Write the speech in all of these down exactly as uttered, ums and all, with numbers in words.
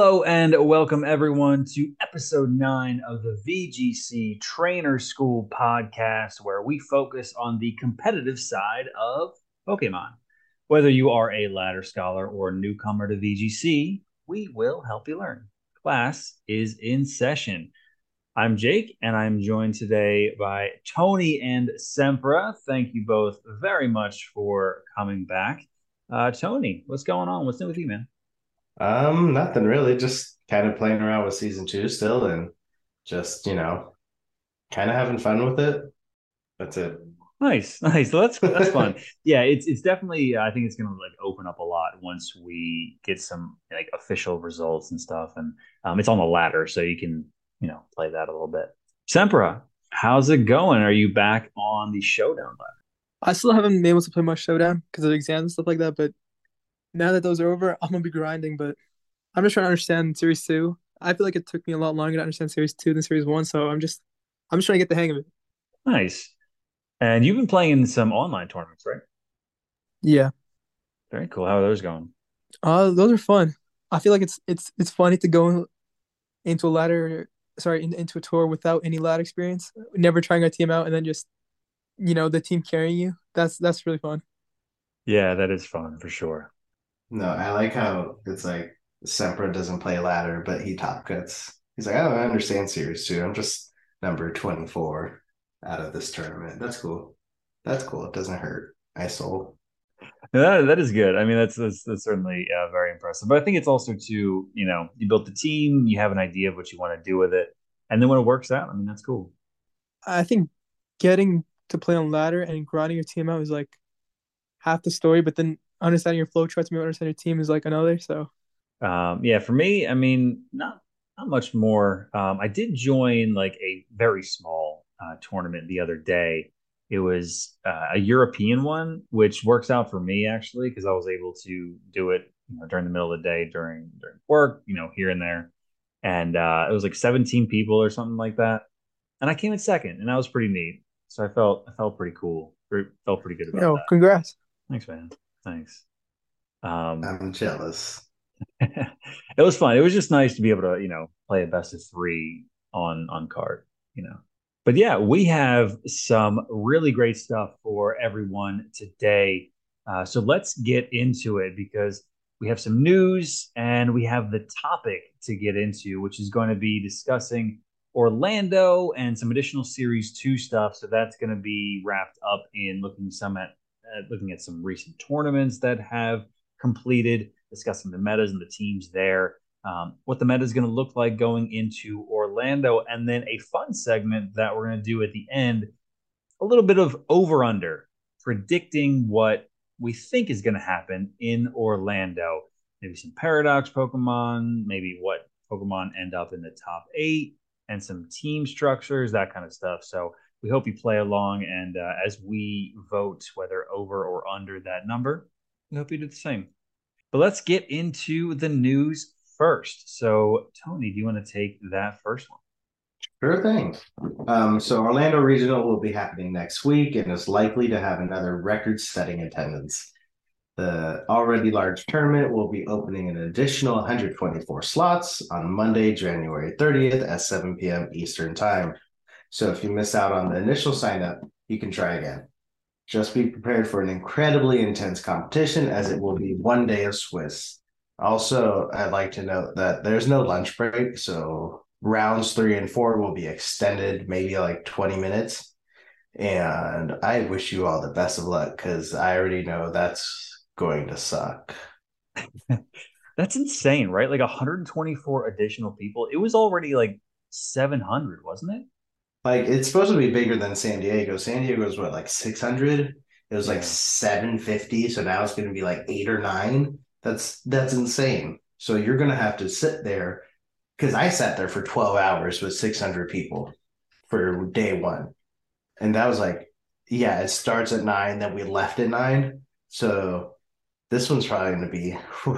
Hello and welcome everyone to episode nine of the V G C Trainer School podcast, where we focus on the competitive side of Pokemon. Whether you are a ladder scholar or a newcomer to V G C, we will help you learn. Class is in session. I'm Jake, and I'm joined today by Tony and Sempra. Thank you both very much for coming back. Uh, Tony, what's going on? What's new with you, man? Um, nothing really. Just kind of playing around with season two still and just, you know, kind of having fun with it. That's it. Nice, nice. So that's that's fun. Yeah, it's it's definitely. I think it's gonna like open up a lot once we get some like official results and stuff, and um, it's on the ladder, so you can you know play that a little bit. Sempra, how's it going? Are you back on the showdown ladder? I still haven't been able to play much Showdown because of exams and stuff like that. But now that those are over, I'm gonna be grinding. But I'm just trying to understand Series Two. I feel like it took me a lot longer to understand Series Two than Series One, so I'm just I'm just trying to get the hang of it. Nice. And you've been playing in some online tournaments, right? Yeah, Very cool. How are those going? uh, those are fun. I feel like it's it's it's funny to go into a ladder, sorry, in, into a tour without any ladder experience, never trying a team out, and then just you know the team carrying you. That's that's really fun. Yeah, that is fun for sure. No, I like how it's like Sempra doesn't play ladder, but he top cuts. He's like, oh, I understand series two. I'm just number twenty-four out of this tournament. That's cool. That's cool. It doesn't hurt. I sold. That that is good. I mean, that's that's, that's certainly uh, very impressive. But I think it's also too, you know, you built the team, you have an idea of what you want to do with it, and then when it works out, I mean, that's cool. I think getting to play on ladder and grinding your team out is like half the story, but then understanding your flow charts, maybe understand your team is like another. So Um, yeah, for me, I mean, not not much more. Um, I did join like a very small uh, tournament the other day. It was uh, a European one, which works out for me actually because I was able to do it, you know, during the middle of the day during during work, you know, here and there, and uh, it was like seventeen people or something like that, and I came in second, and that was pretty neat. So I felt I felt pretty cool, Pretty- felt pretty good you about know, that. congrats. Thanks, man. Thanks. Um, I'm jealous. it was fun. It was just nice to be able to, you know, play a best of three on on card, you know. But yeah, we have some really great stuff for everyone today. Uh, so let's get into it because we have some news and we have the topic to get into, which is going to be discussing Orlando and some additional Series Two stuff. So that's going to be wrapped up in looking some at uh, looking at some recent tournaments that have completed, discussing the metas and the teams there, um, what the meta is going to look like going into Orlando, and then a fun segment that we're going to do at the end, a little bit of over under, predicting what we think is going to happen in Orlando. Maybe some paradox Pokemon, maybe what Pokemon end up in the top eight, and some team structures, that kind of stuff. So we hope you play along, and uh, as we vote whether over or under that number, we hope you do the same. But let's get into the news first. So, Tony, do you want to take that first one? Sure thing. Um, so Orlando Regional will be happening next week and is likely to have another record-setting attendance. The already large tournament will be opening an additional one hundred twenty-four slots on Monday, January thirtieth at seven p m Eastern Time. So if you miss out on the initial sign up, you can try again. Just be prepared for an incredibly intense competition as it will be one day of Swiss. Also, I'd like to note that there's no lunch break, so rounds three and four will be extended, maybe like twenty minutes. And I wish you all the best of luck because I already know that's going to suck. That's insane, right? Like one hundred twenty-four additional people. It was already like seven hundred, wasn't it? Like it's supposed to be bigger than San Diego. San Diego is what, like six hundred? It was like Yeah. seven fifty, so now it's going to be like eight or nine. That's that's insane. So you're going to have to sit there because I sat there for twelve hours with six hundred people for day one. And that was like, yeah, it starts at nine, then we left at nine. So this one's probably going to be whew,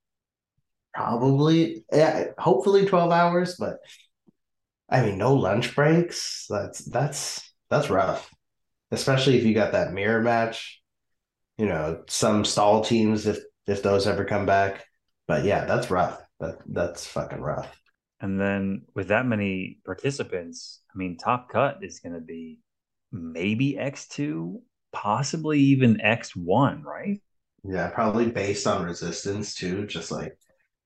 probably, yeah, hopefully twelve hours, but I mean, no lunch breaks. That's that's that's rough, especially if you got that mirror match. You know, some stall teams if if those ever come back. But yeah, that's rough. That that's fucking rough. And then with that many participants, I mean, Top Cut is going to be maybe X two, possibly even X one, right? Yeah, probably based on resistance too. Just like,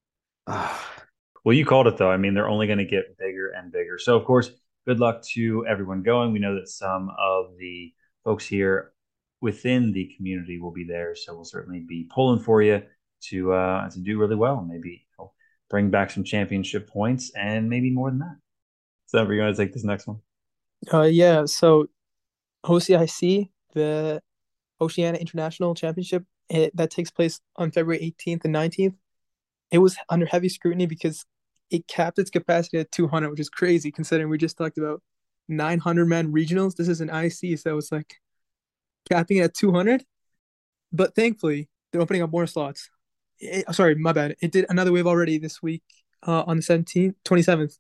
ah, Well, you called it though. I mean, they're only going to get bigger and bigger. So, of course, good luck to everyone going. We know that some of the folks here within the community will be there, so we'll certainly be pulling for you to uh, to do really well. Maybe you know, bring back some championship points and maybe more than that. So, we're going to take this next one. Uh, yeah. So O C I C, the Oceania International Championship, it, that takes place on February eighteenth and nineteenth. It was under heavy scrutiny because it capped its capacity at two hundred, which is crazy considering we just talked about nine hundred man regionals. This is an I C, so it's like capping it at two hundred. But thankfully, they're opening up more slots. It, sorry, my bad. It did another wave already this week uh, on the seventeenth, twenty-seventh.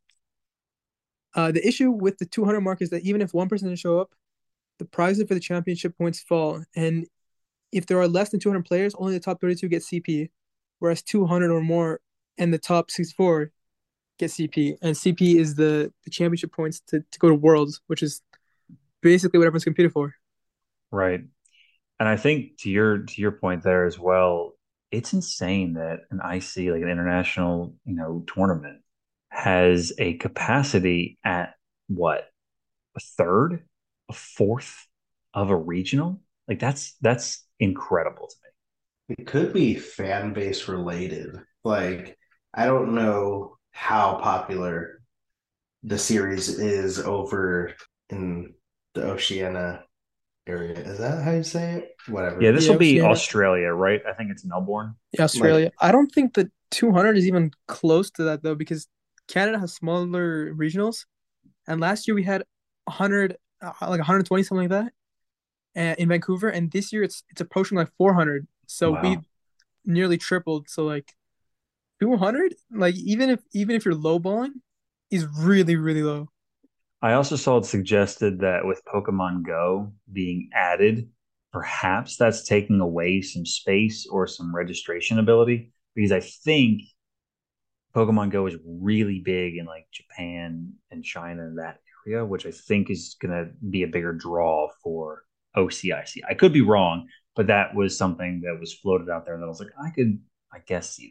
Uh, the issue with the two hundred mark is that even if one person doesn't show up, the prizes for the championship points fall. And if there are less than two hundred players, only the top thirty-two get C P, whereas two hundred or more and the top sixty-four get C P. And C P is the, the championship points to, to go to Worlds, which is basically what everyone's competed for. Right. And I think to your to your point there as well, it's insane that an I C, like an international, you know, tournament, has a capacity at what, a third, a fourth of a regional? Like that's that's incredible to me. it could be fan base related. Like, I don't know how popular the series is over in the Oceania area. Is that how you say it? Yeah, Whatever. this Yeah, will be Oceania. Australia, right? I think it's Melbourne. Yeah, Like, Australia. I don't think the two hundred is even close to that though, because Canada has smaller regionals, and last year we had one hundred, uh, like one hundred twenty something like that, uh, in Vancouver, and this year it's it's approaching like four hundred. So we Wow. nearly tripled. So like two hundred, like even if even if you're lowballing, is really really low. I also saw it suggested that with Pokemon Go being added, perhaps that's taking away some space or some registration ability because I think Pokemon Go is really big in like Japan and China and that area, which I think is going to be a bigger draw for O C I C. I could be wrong, but that was something that was floated out there that I was like, I could, I guess, see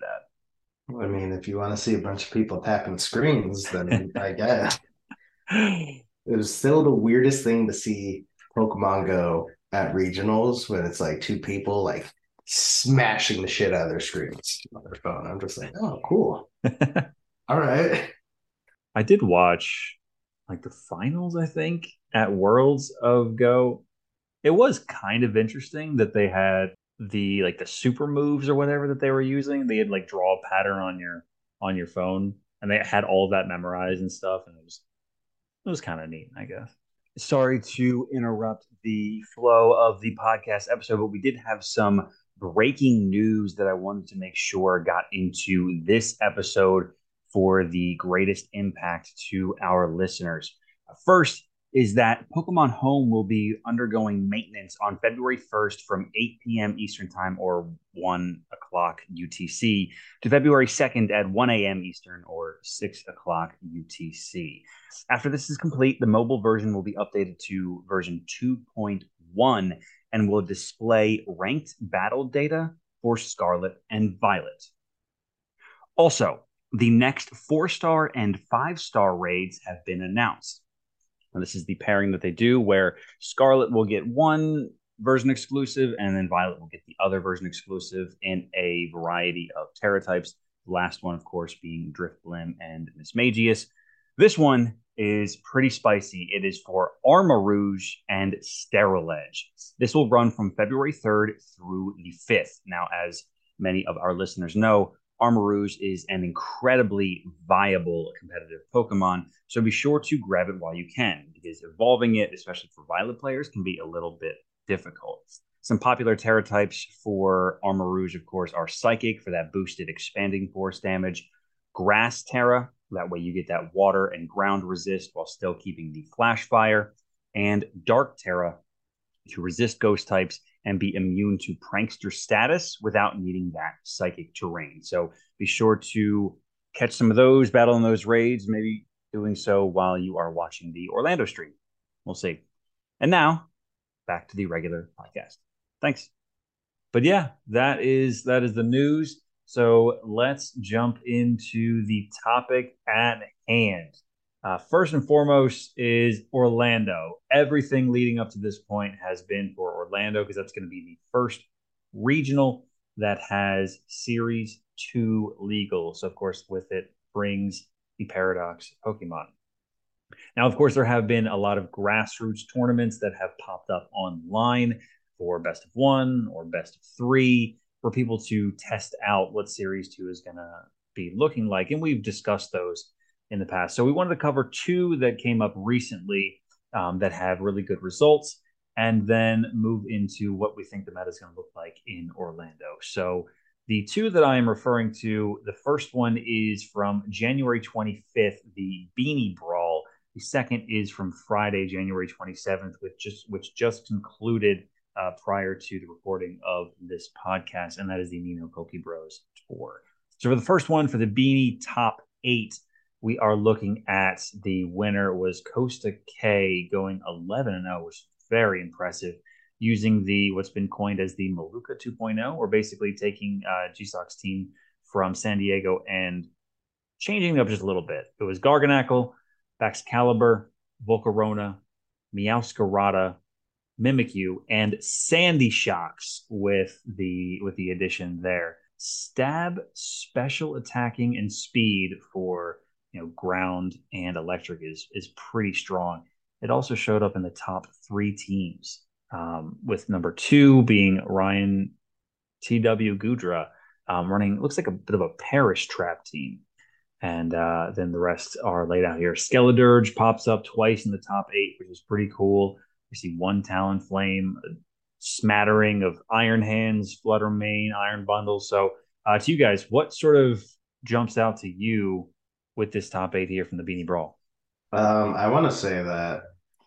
I mean, if you want to see a bunch of people tapping screens, then I guess. that. It was still the weirdest thing to see Pokemon Go at regionals when it's like two people like smashing the shit out of their screens on their phone. I'm just like, oh, cool. All right. I did watch like the finals, I think, at Worlds of Go. It was kind of interesting that they had the like the super moves or whatever that they were using. They had like draw a pattern on your on your phone and they had all of that memorized and stuff. And it was it was kind of neat, I guess. Sorry to interrupt the flow of the podcast episode, but we did have some breaking news that I wanted to make sure got into this episode for the greatest impact to our listeners. First is that Pokemon Home will be undergoing maintenance on February first from eight p.m. Eastern Time or one o'clock U T C to February second at one a.m. Eastern or six o'clock U T C. After this is complete, the mobile version will be updated to version two point one and will display ranked battle data for Scarlet and Violet. Also, the next four star and five star raids have been announced. And this is the pairing that they do where Scarlet will get one version exclusive and then Violet will get the other version exclusive in a variety of Terra types. The last one, of course, being Drifblim and Mismagius. This one is pretty spicy. It is for Armarouge and Sterilege. This will run from February third through the fifth. Now, as many of our listeners know, Armarouge is an incredibly viable competitive Pokemon, so be sure to grab it while you can, because evolving it, especially for Violet players, can be a little bit difficult. Some popular Terra types for Armarouge, of course, are Psychic for that boosted expanding force damage, Grass Terra, that way you get that water and ground resist while still keeping the Flash Fire, and Dark Terra to resist ghost types and be immune to prankster status without needing that psychic terrain. So be sure to catch some of those, battle in those raids, maybe doing so while you are watching the Orlando stream. We'll see. And now back to the regular podcast. Thanks. But yeah, that is that is the news. So let's jump into the topic at hand. Uh, first and foremost is Orlando. Everything leading up to this point has been for Orlando because that's going to be the first regional that has Series two legal. So, of course, with it brings the Paradox Pokemon. Now, of course, there have been a lot of grassroots tournaments that have popped up online for best of one or best of three for people to test out what Series two is going to be looking like. And we've discussed those in the past. So we wanted to cover two that came up recently um, that have really good results, and then move into what we think the meta is going to look like in Orlando. So the two that I am referring to, the first one is from January twenty-fifth, the Beanie Brawl. The second is from Friday, January twenty-seventh, which just which just concluded uh, prior to the recording of this podcast, and that is the Nino Koki Bros Tour. So for the first one, for the Beanie Top eight, we are looking at the winner was Costa K going eleven and oh, which is very impressive, using the what's been coined as the Maluka two point oh, or basically taking uh, G SOC's team from San Diego and changing it up just a little bit. It was Garganackle, Baxcalibur, Volcarona, Meowscarada, Mimikyu, and Sandy Shocks with the with the addition there. Stab, special attacking, and speed for you know ground and electric is is pretty strong. It also showed up in the top three teams, um, with number two being Ryan T W Gudra, um, running looks like a bit of a Perish Trap team. And uh, then the rest are laid out here. Skeledirge pops up twice in the top eight, which is pretty cool. We see one Talonflame, a smattering of Iron Hands, Flutter Mane, Iron Bundle. So uh, to you guys, what sort of jumps out to you with this top eight here from the Beanie Brawl? Um, I want to say that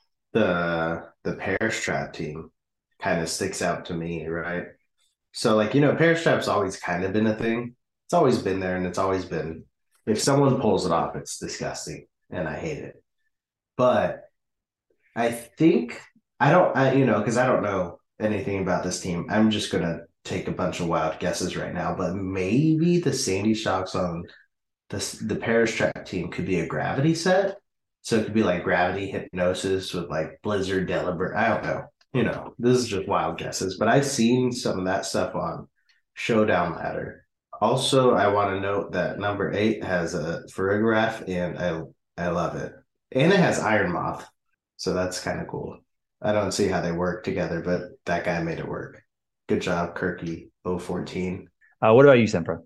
the the Perish Trap team kind of sticks out to me, right? So, like, you know, Perish Trap's always kind of been a thing. It's always been there, and it's always been, if someone pulls it off, it's disgusting, and I hate it. But I think, I don't, I, you know, because I don't know anything about this team. I'm just going to take a bunch of wild guesses right now, but maybe the Sandy Shocks on the, the Perish Trap team could be a Gravity set. So it could be like Gravity Hypnosis with like Blizzard Delibird. I don't know. You know, this is just wild guesses, but I've seen some of that stuff on Showdown Ladder. Also, I want to note that number eight has a Farigiraf, and I I love it. And it has Iron Moth, so that's kind of cool. I don't see how they work together, but that guy made it work. Good job, Kirky oh fourteen. Uh, what about you, Sempra?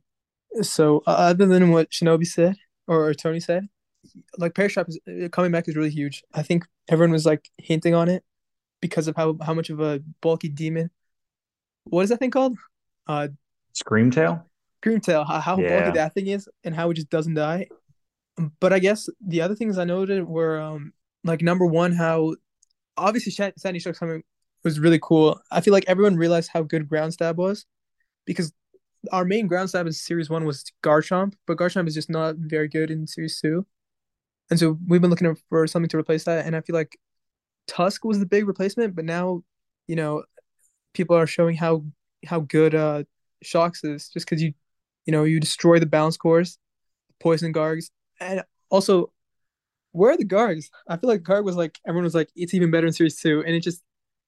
So uh, other than what Shinobi said or, or Tony said, like Perish Trap is uh, coming back is really huge. I think everyone was like hinting on it because of how how much of a bulky demon. What is that thing called? Uh, Screamtail? Screamtail. How, how Yeah. bulky that thing is and how it just doesn't die. But I guess the other things I noted were um like number one, how obviously Sh- Sandy Shocks coming was really cool. I feel like everyone realized how good Ground Stab was because our main Ground Stab in Series One was Garchomp, but Garchomp is just not very good in Series Two, and so we've been looking for something to replace that. And I feel like Tusk was the big replacement, but now you know people are showing how how good uh Shocks is just because you you know you destroy the bounce cores, poison Gargs, and also where are the Gargs? I feel like Garg was like everyone was like it's even better in Series Two, and it just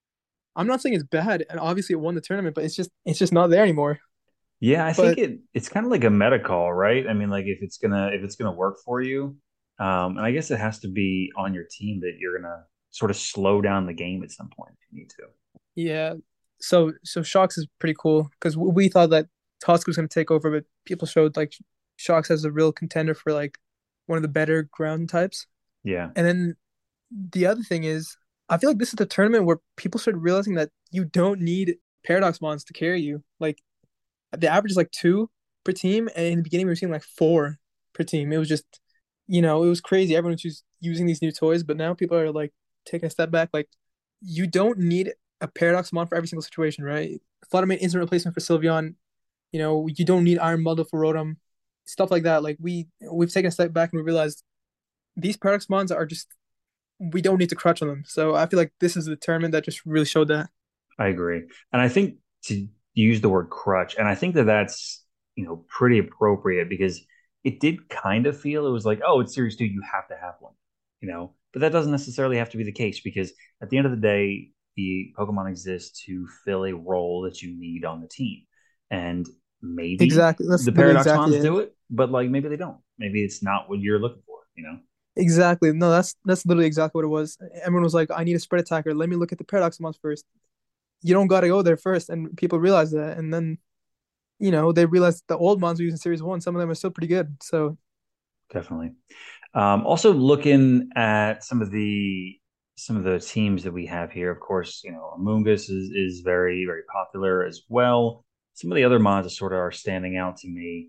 I'm not saying it's bad, and obviously it won the tournament, but it's just it's just not there anymore. Yeah, I think But it it's kind of like a meta call, right? I mean, like if it's gonna if it's gonna work for you, um, and I guess it has to be on your team that you're gonna sort of slow down the game at some point if you need to. yeah, so so Shocks is pretty cool because we thought that Tusk was going to take over, but people showed like Shocks as a real contender for like one of the better ground types. Yeah. And then the other thing is, I feel like this is the tournament where people started realizing that you don't need Paradox Mons to carry you. Like the average is like two per team, and in the beginning we were seeing like four per team. It was just, you know, it was crazy. Everyone was just using these new toys, but now people are like taking a step back. Like you don't need a Paradox Mon for every single situation, right? Fluttermane isn't a replacement for Sylveon. You know, you don't need Iron Bundle for Rotom. stuff like that. Like we we've taken a step back and we realized these Paradox mons are just we don't need to crutch on them. So I feel like this is the tournament that just really showed that. I agree. And I think to use the word crutch, and I think that that's, you know, pretty appropriate because it did kind of feel it was like, oh, it's series two, you have to have one, you know, but that doesn't necessarily have to be the case because at the end of the day, the Pokemon exists to fill a role that you need on the team. And maybe Exactly. That's the literally Paradox exactly Mons it. do it, but like maybe they don't. Maybe it's not what you're looking for, you know? Exactly. No, that's that's literally exactly what it was. Everyone was like, I need a spread attacker. Let me look at the Paradox mons first. You don't gotta go there first. And people realize that. And then, you know, they realized the old mons we used in series one, some of them are still pretty good. So Definitely. Um, also looking at some of the some of the teams that we have here, of course, you know, Amoonguss is is very, very popular as well. Some of the other mods that sort of are standing out to me.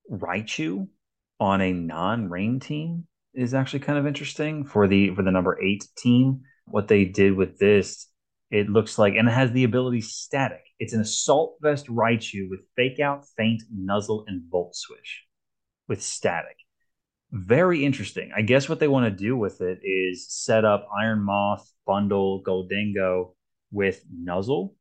Raichu on a non-rain team is actually kind of interesting for the for the number eight team. What they did with this, it looks like, and it has the ability static. It's an assault vest Raichu with fake out, feint, nuzzle, and volt switch with static. Very interesting. I guess what they want to do with it is set up Iron Moth, Bundle, Goldango with Nuzzle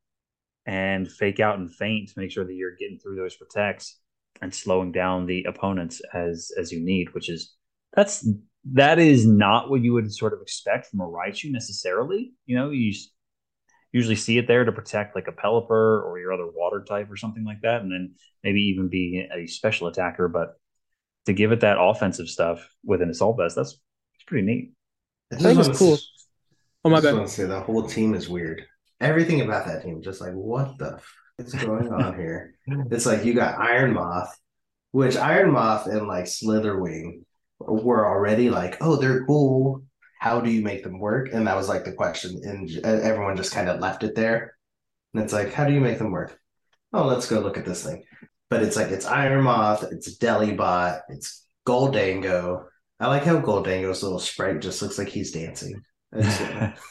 and fake out and feint to make sure that you're getting through those protects and slowing down the opponents as as you need, which is that's that is not what you would sort of expect from a Raichu necessarily. You know, you usually see it there to protect like a Pelipper or your other water type or something like that, and then maybe even be a special attacker. But to give it that offensive stuff with an assault vest, that's it's pretty neat. I I just think it's want to, cool. Oh I my just bad. want to say the whole team is weird. Everything about that team, just like what the f- is going on here? It's like you got Iron Moth, which Iron Moth and like Slitherwing were already like, oh, they're cool. How do you make them work? And that was like the question, and everyone just kind of left it there. And it's like, how do you make them work? Oh, let's go look at this thing. But it's like it's Iron Moth, it's Delibot, it's Goldango. I like how Goldango's little sprite just looks like he's dancing. I just want to.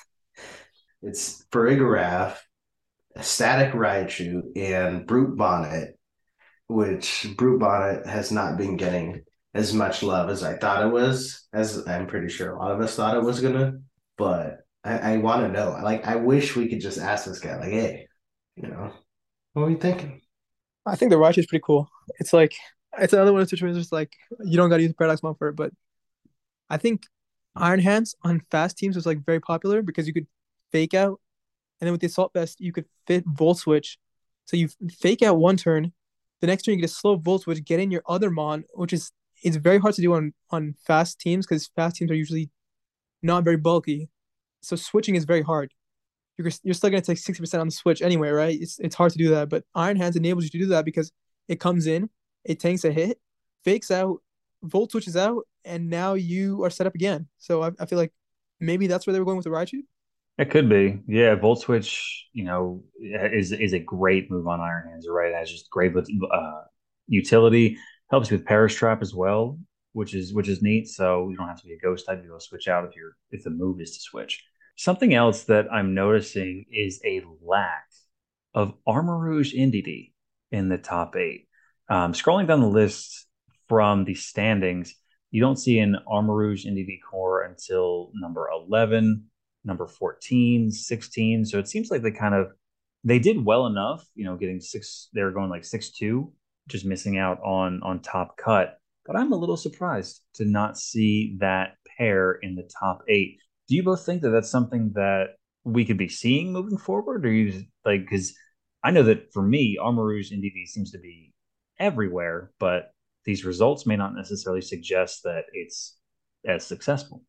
It's Farigiraf, Static Raichu, and Brute Bonnet, which Brute Bonnet has not been getting as much love as I thought it was, as I'm pretty sure a lot of us thought it was gonna. But I, I want to know. Like, I wish we could just ask this guy, like, hey, you know, what are you thinking? I think the Raichu is pretty cool. It's like it's another one of those situations just like you don't gotta use the Paradox mon for it, but I think Iron Hands on fast teams was like very popular because you could fake out, and then with the Assault Vest you could fit Volt Switch. So you fake out one turn, the next turn you get a slow Volt Switch, get in your other Mon, which is it's very hard to do on on fast teams because fast teams are usually not very bulky. So switching is very hard. You're you're still gonna take sixty percent on the switch anyway, right? It's it's hard to do that, but Iron Hands enables you to do that because it comes in, it tanks a hit, fakes out, Volt switches out, and now you are set up again. So I, I feel like maybe that's where they were going with the Raichu. It could be, yeah. Volt Switch, you know, is is a great move on Iron Hands. You're right. It has just great uh, utility. Helps with Perish Trap as well, which is which is neat. So you don't have to be a Ghost type to be able to switch out if you're if the move is to switch. Something else that I'm noticing is a lack of Armarouge Indeedee in the top eight. Um, scrolling down the list from the standings, you don't see an Armarouge Indeedee core until number eleven, number fourteen, sixteen. So it seems like they kind of they did well enough, you know, getting six, they were going like six two, just missing out on on top cut. But I'm a little surprised to not see that pair in the top eight. Do you both think that that's something that we could be seeing moving forward, or you just, like because I know that for me, Armarouge Indeedee seems to be everywhere, but these results may not necessarily suggest that it's as successful.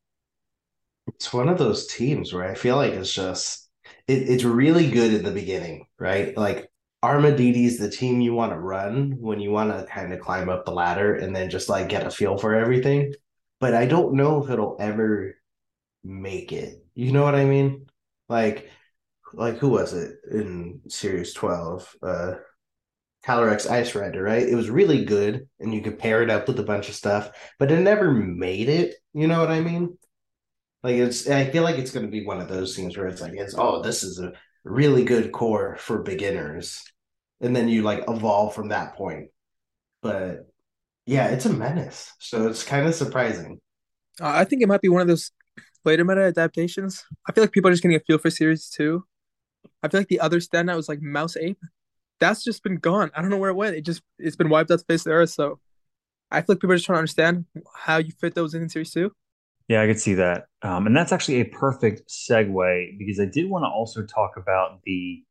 It's one of those teams where I feel like it's just it, it's really good in the beginning, right? Like Armadillo is the team you want to run when you want to kind of climb up the ladder and then just like get a feel for everything. But I don't know if it'll ever make it. You know what I mean? Like like who was it in series twelve? Uh Calyrex Ice Rider, right? It was really good and you could pair it up with a bunch of stuff, but it never made it. You know what I mean? Like it's, I feel like it's going to be one of those things where it's like, it's oh, this is a really good core for beginners, and then you like evolve from that point. But Yeah, it's a menace. So it's kind of surprising. Uh, I think it might be one of those later meta adaptations. I feel like people are just getting a feel for Series two. I feel like the other standout was like Mouse Ape. That's just been gone. I don't know where it went. It just it's been wiped out the face of the earth. So I feel like people are just trying to understand how you fit those in, in Series two. Yeah, I could see that. Um, and that's actually a perfect segue because I did want to also talk about the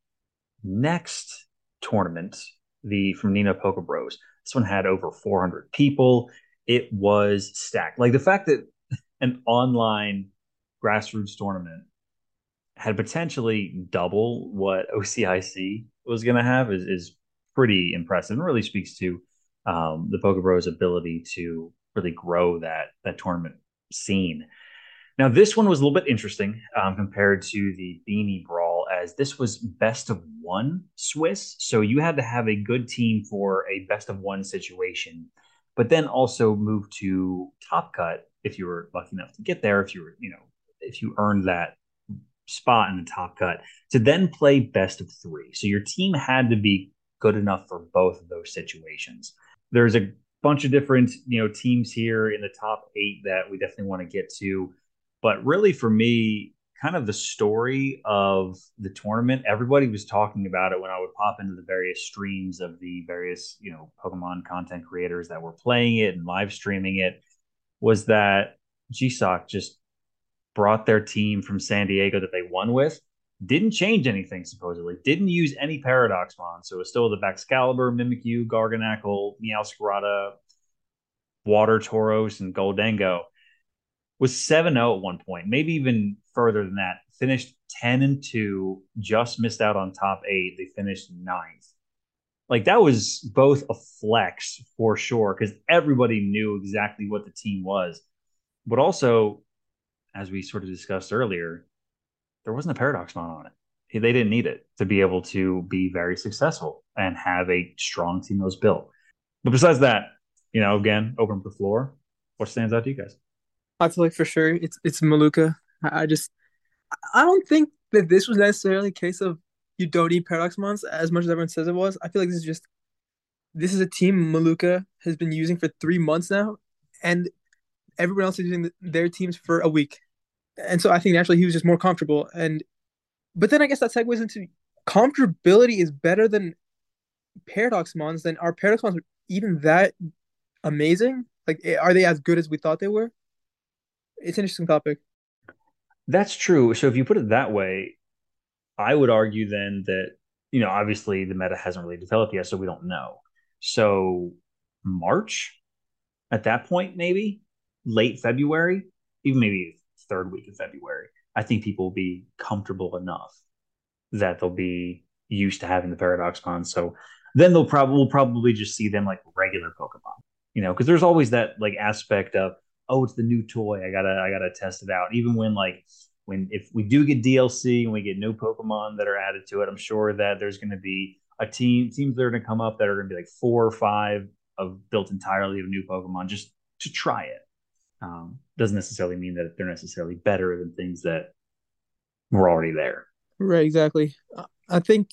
next tournament, the from Nina Poker Bros. This one had over four hundred people. It was stacked. Like the fact that an online grassroots tournament had potentially double what O C I C was going to have is, is pretty impressive and really speaks to um, the Poker Bros ability to really grow that that tournament scene. Now, this one was a little bit interesting um, compared to the Beanie Brawl, as this was best of one Swiss. So you had to have a good team for a best of one situation, but then also move to Top Cut if you were lucky enough to get there, if you were, you know, if you earned that spot in the Top Cut, to then play best of three. So your team had to be good enough for both of those situations. There's a bunch of different, you know, teams here in the top eight that we definitely want to get to. But really, for me, kind of the story of the tournament, everybody was talking about it when I would pop into the various streams of the various, you know, Pokemon content creators that were playing it and live streaming it, was that G S O C just brought their team from San Diego that they won with. Didn't change anything, supposedly. Didn't use any Paradoxmon. So it was still the Baxcalibur, Mimikyu, Garganackle, Meowscarada, Water Tauros, and Goldengo. Was seven oh at one point, maybe even further than that. Finished ten and two, just missed out on top eight. They finished ninth. Like that was both a flex for sure, because everybody knew exactly what the team was. But also, as we sort of discussed earlier, there wasn't a Paradoxmon on it. They didn't need it to be able to be very successful and have a strong team that was built. But besides that, you know, again, open up the floor. What stands out to you guys? I feel like for sure it's it's Maluka. I, I just I don't think that this was necessarily a case of you don't need Paradox Mons as much as everyone says it was. I feel like this is just this is a team Maluka has been using for three months now, and everyone else is using their teams for a week. And so I think naturally he was just more comfortable. And but then I guess that segues into comfortability is better than Paradox Mons. Then are Paradox Mons even that amazing? Like, are they as good as we thought they were? It's an interesting topic. That's true. So if you put it that way, I would argue then that, you know, obviously the meta hasn't really developed yet, so we don't know. So March at that point, maybe late February, even maybe third week of February, I think people will be comfortable enough that they'll be used to having the Paradoxmon. So then they'll probably we'll probably just see them like regular Pokemon, you know, because there's always that like aspect of, oh, it's the new toy. I gotta I gotta test it out. Even when like when if we do get D L C and we get new Pokemon that are added to it, I'm sure that there's going to be a team teams that are going to come up that are going to be like four or five of built entirely of new Pokemon just to try it. Um, doesn't necessarily mean that they're necessarily better than things that were already there. Right, exactly. Uh, I think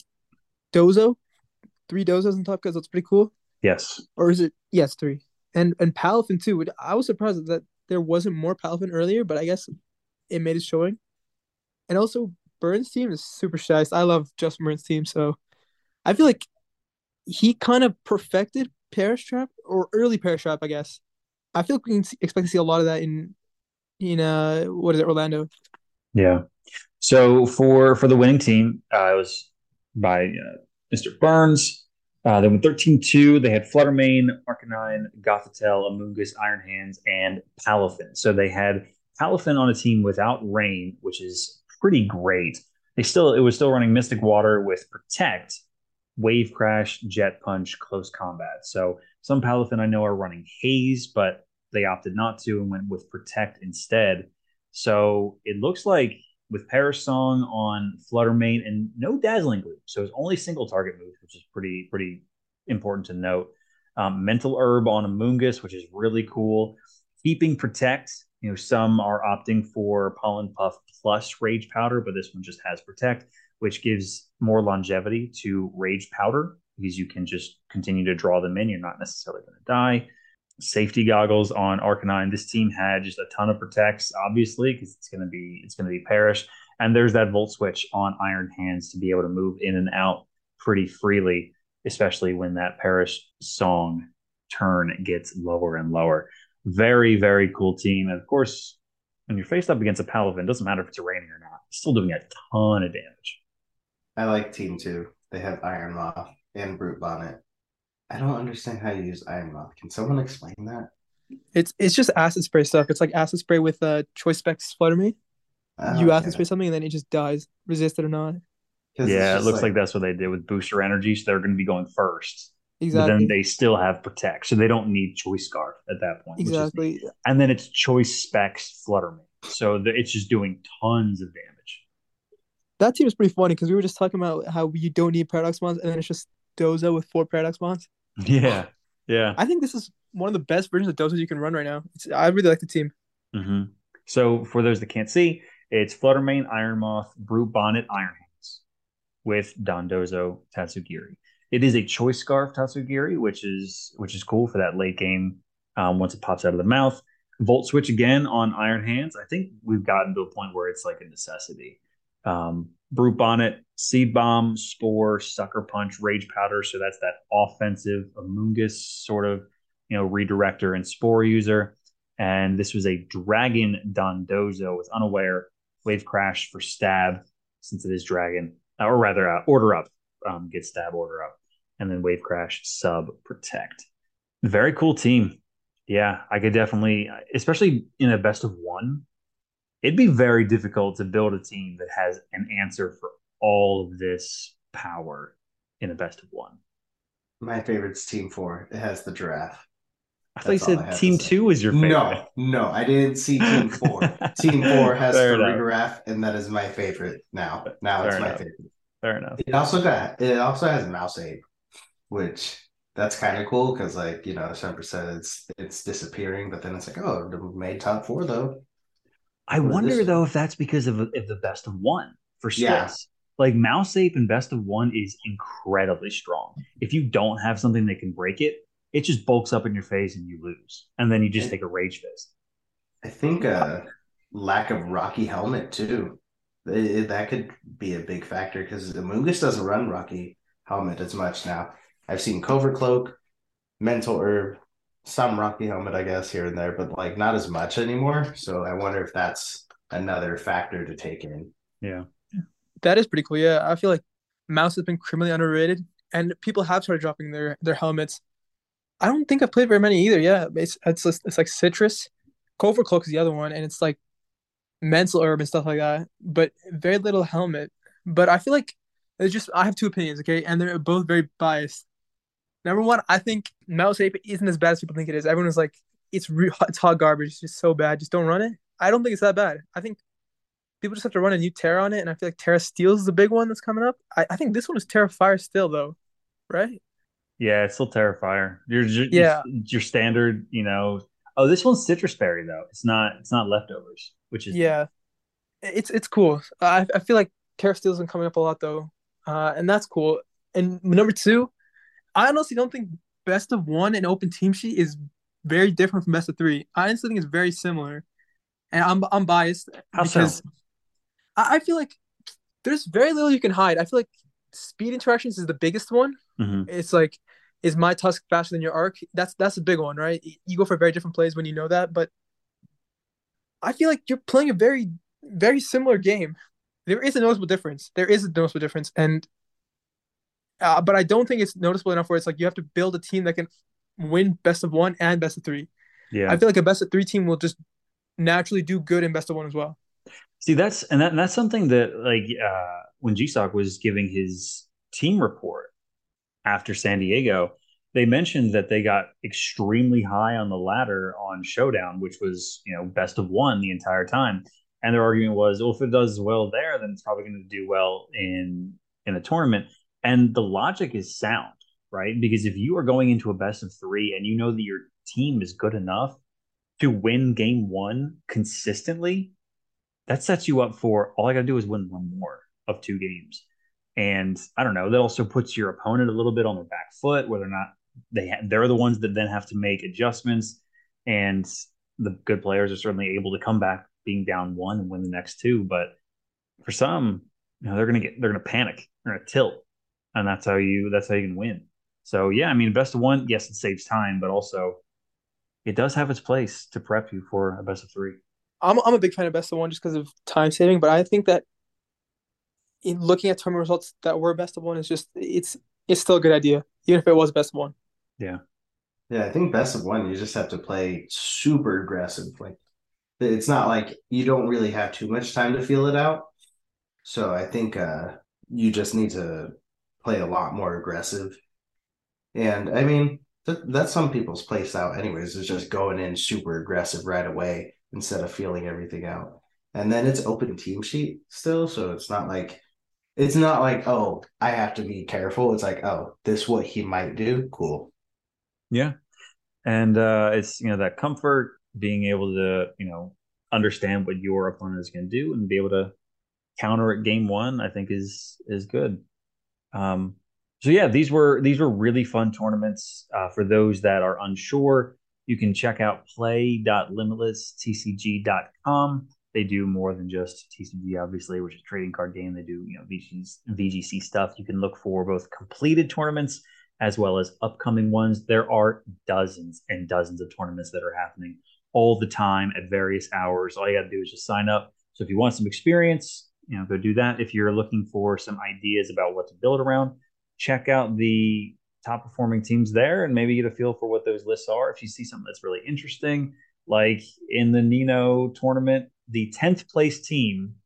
Dozo, three Dozos in top because that's pretty cool. Yes. Or is it? Yes, three. And and Palafin too. I was surprised that there wasn't more Palafin earlier, but I guess it made it showing. And also Burns' team is super shy. I love Justin Burns' team, so I feel like he kind of perfected Perish Trap or early Perish Trap, I guess. I feel like we can see, expect to see a lot of that in in uh what is it, Orlando. Yeah. So for for the winning team, uh, it was by uh, mister Burns. Uh, they went thirteen two. They had Fluttermane, Arcanine, Gothitelle, Amoonguss, Iron Hands, and Palafin. So they had Palafin on a team without Rain, which is pretty great. They still it was still running Mystic Water with Protect, Wave Crash, Jet Punch, Close Combat. So some Palafin I know are running Haze, but they opted not to and went with Protect instead. So it looks like with Paris Song on Fluttermane and no Dazzling Gleam. So it's only single target moves, which is pretty pretty important to note. Um, Mental Herb on Amoonguss, which is really cool. Keeping Protect. You know, some are opting for Pollen Puff plus Rage Powder, but this one just has Protect, which gives more longevity to Rage Powder because you can just continue to draw them in. You're not necessarily going to die. safety goggles on Arcanine. This team had just a ton of protects, obviously, because it's gonna be it's gonna be Perish. And there's that Volt Switch on Iron Hands to be able to move in and out pretty freely, especially when that Perish song turn gets lower and lower. Very, very cool team. And of course, when you're faced up against a Palafin, it doesn't matter if it's raining or not. It's still doing a ton of damage. I like Team Two. They have Iron Moth and Brute Bonnet. I don't understand how you use Iron Moth. Can someone explain that? It's it's just acid spray stuff. It's like acid spray with uh choice specs Flutter Me. Oh, You acid okay. spray something and then it just dies, resist it or not. Because it's Yeah, it just looks like, like that's what they did with Booster Energy. So they're going to be going first, but then Exactly. they still have Protect. So they don't need Choice Scarf at that point, which is neat. Exactly. And then it's Choice Specs Fluttermane. So the, it's just doing tons of damage. That team is pretty funny because we were just talking about how you don't need paradox bonds, and then it's just Dozo with four paradox bonds. Yeah. Yeah. I think this is one of the best versions of Dozos you can run right now. It's, I really like the team. hmm So for those that can't see, it's Fluttermane, Iron Moth, Brute Bonnet, Iron Hands with Dondozo Tatsugiri. It is a choice scarf Tatsugiri, which is which is cool for that late game um, once it pops out of the mouth. Volt switch again on Iron Hands. I think we've gotten to a point where it's like a necessity. Um, Brute Bonnet, Seed Bomb, Spore, Sucker Punch, Rage Powder. So that's that offensive Amoonguss sort of you know redirector and Spore user. And this was a Dragon Dondozo with Unaware, Wave Crash for Stab, since it is Dragon, or rather, uh, Order Up, um, get Stab, Order Up, and then Wave Crash, Sub, Protect. Very cool team. Yeah, I could definitely, especially in a best of one, it'd be very difficult to build a team that has an answer for all of this power in a best of one. my favorite's Team Four. It has the giraffe. I thought you That's all I said have to Team say. Two was your favorite. No, no, I didn't see Team Four. Team Four has Fair enough. Farigiraf, and that is my favorite now. Now Fair it's my enough. favorite. Fair enough. It also got it also has Mouse Ape, which that's kind of cool because like you know, Semper said it's it's disappearing, but then it's like, oh, it made top four though. I What is wonder this? though if that's because of, of the best of one for Yeah, Swiss. Like Mouse Ape and best of one is incredibly strong. If you don't have something that can break it, it just bulks up in your face and you lose. And then you just I, take a rage fist. I think uh lack of Rocky Helmet too. It- it- that could be a big factor because the Mungus doesn't run Rocky Helmet as much now. I've seen Covert Cloak, Mental Herb, some Rocky Helmet, I guess, here and there, but like not as much anymore. So I wonder if that's another factor to take in. Yeah. That is pretty cool. Yeah, I feel like Mouse has been criminally underrated, and people have started dropping their their helmets. I don't think I've played very many either. Yeah, it's it's just- it's like Citrus, Covert Cloak is the other one, and it's like Mental Herb and stuff like that. But very little helmet. But I feel like it's just I have two opinions, okay, and they're both very biased. Number one, I think Mouse Ape isn't as bad as people think it is. Everyone is like, it's re- it's hot garbage. It's just so bad. Just don't run it. I don't think it's that bad. I think people just have to run a new Terra on it, and I feel like Terra Steel is the big one that's coming up. I, I think this one is Terra Fire still though, right? Yeah, it's still Terrifier. Your it's Yeah, your standard, you know. Oh, this one's Citrus Berry though. It's not it's not leftovers, which is neat. yeah. It's it's cool. I I feel like Terra Steel's been coming up a lot though, uh, and that's cool. And number two, I honestly don't think best of one and open team sheet is very different from best of three. I honestly think it's very similar, and I'm I'm biased How so? because I, I feel like there's very little you can hide. I feel like speed interactions is the biggest one. hmm It's like, is my Tusk faster than your arc? That's that's a big one, right? You go for very different plays when you know that, but I feel like you're playing a very very similar game. There is a noticeable difference. There is a noticeable difference, and uh, but I don't think it's noticeable enough where it's like you have to build a team that can win best of one and best of three. I Yeah. feel like a best of three team will just naturally do good in best of one as well. See, that's and that and that's something that like uh when G Sock was giving his team report after San Diego, they mentioned that they got extremely high on the ladder on Showdown, which was, you know, best of one the entire time. And their argument was, well, if it does well there, then it's probably going to do well in in a tournament. And the logic is sound, right? Because if you are going into a best of three and you know that your team is good enough to win game one consistently, that sets you up for all I got to do is win one more of two games. And I don't know, that also puts your opponent a little bit on their back foot where they're not they ha- they're the ones that then have to make adjustments, and the good players are certainly able to come back being down one and win the next two. But for some, you know, they're gonna get they're gonna panic, they're gonna tilt, and that's how you that's how you can win. So yeah, I mean, best of one, yes, it saves time, but also it does have its place to prep you for a best of three. I'm I'm a big fan of best of one just because of time saving, but I think that in looking at tournament results that were best of one is just it's it's still a good idea, even if it was best of one. Yeah. Yeah, I think best of one, you just have to play super aggressive. Like it's not like you don't really have too much time to feel it out. So I think uh you just need to play a lot more aggressive. And I mean, th that's some people's play style anyways, is just going in super aggressive right away instead of feeling everything out. And then it's open team sheet still, so it's not like it's not like, oh, I have to be careful. It's like, oh, this what he might do. Cool. Yeah. And uh, it's, you know, that comfort, being able to, you know, understand what your opponent is going to do and be able to counter at game one, I think is is good. Um, so yeah, these were these were really fun tournaments. Uh, for those that are unsure, you can check out play dot limitless t c g dot com. They do more than just T C G, obviously, which is a trading card game. They do, you know, V G C, V G C stuff. You can look for both completed tournaments as well as upcoming ones. There are dozens and dozens of tournaments that are happening all the time at various hours. All you got to do is just sign up. So if you want some experience, you know, go do that. If you're looking for some ideas about what to build around, check out the top performing teams there and maybe get a feel for what those lists are. If you see something that's really interesting, like in the Nino tournament, the tenth place team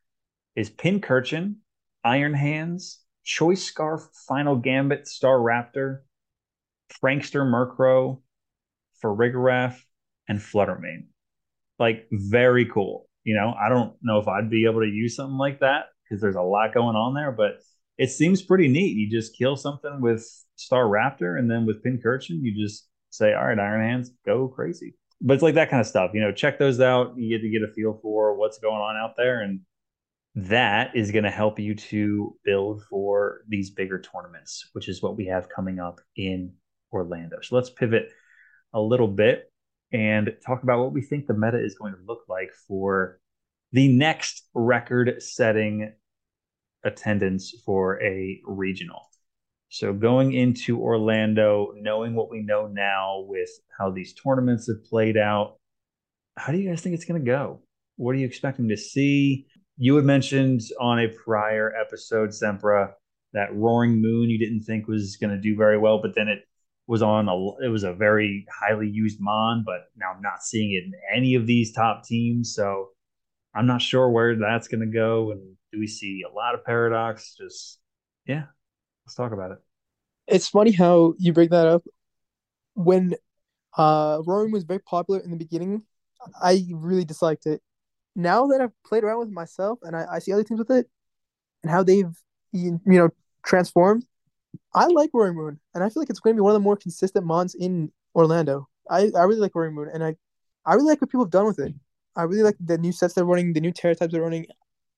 is Pincurchin, Iron Hands, Choice Scarf, Final Gambit, Star Raptor, Prankster Murkrow, Farigiraf, and Fluttermane. Like, very cool. You know, I don't know if I'd be able to use something like that because there's a lot going on there, but it seems pretty neat. You just kill something with Star Raptor, and then with Pincurchin, you just say, all right, Iron Hands, go crazy. But it's like that kind of stuff. You know, check those out. You get to get a feel for what's going on out there. And that is going to help you to build for these bigger tournaments, which is what we have coming up in Orlando. So let's pivot a little bit and talk about what we think the meta is going to look like for the next record setting attendance for a regional. So going into Orlando, knowing what we know now with how these tournaments have played out, how do you guys think it's going to go? What are you expecting to see? You had mentioned on a prior episode, Sempra, that Roaring Moon you didn't think was going to do very well, but then it was on a it was a very highly used mon, but now I'm not seeing it in any of these top teams. So I'm not sure where that's going to go. And do we see a lot of Paradox? Just yeah, let's talk about it. It's funny how you bring that up. When uh Roaring was very popular in the beginning, I really disliked it. Now that I've played around with it myself and I, I see other teams with it and how they've you know transformed, I like Roaring Moon, and I feel like it's going to be one of the more consistent mons in Orlando. I, I really like Roaring Moon, and I I really like what people have done with it. I really like the new sets they're running, the new Terra types they're running.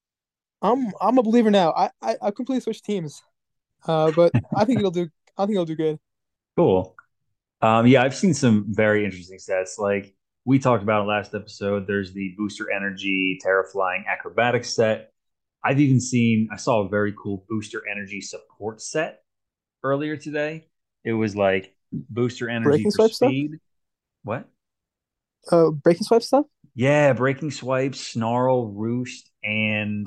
I'm I'm a believer now. I I, I completely switched teams, uh, but I think it'll do. I think it'll do good. Cool. Um, yeah, I've seen some very interesting sets. Like we talked about last episode, there's the Booster Energy Terra Flying Acrobatics set. I've even seen, I saw a very cool Booster Energy support set earlier today. It was like Booster Energy Breaking for swipe stuff. speed. What? Uh, breaking swipe stuff. Yeah, Breaking Swipe, Snarl, Roost, and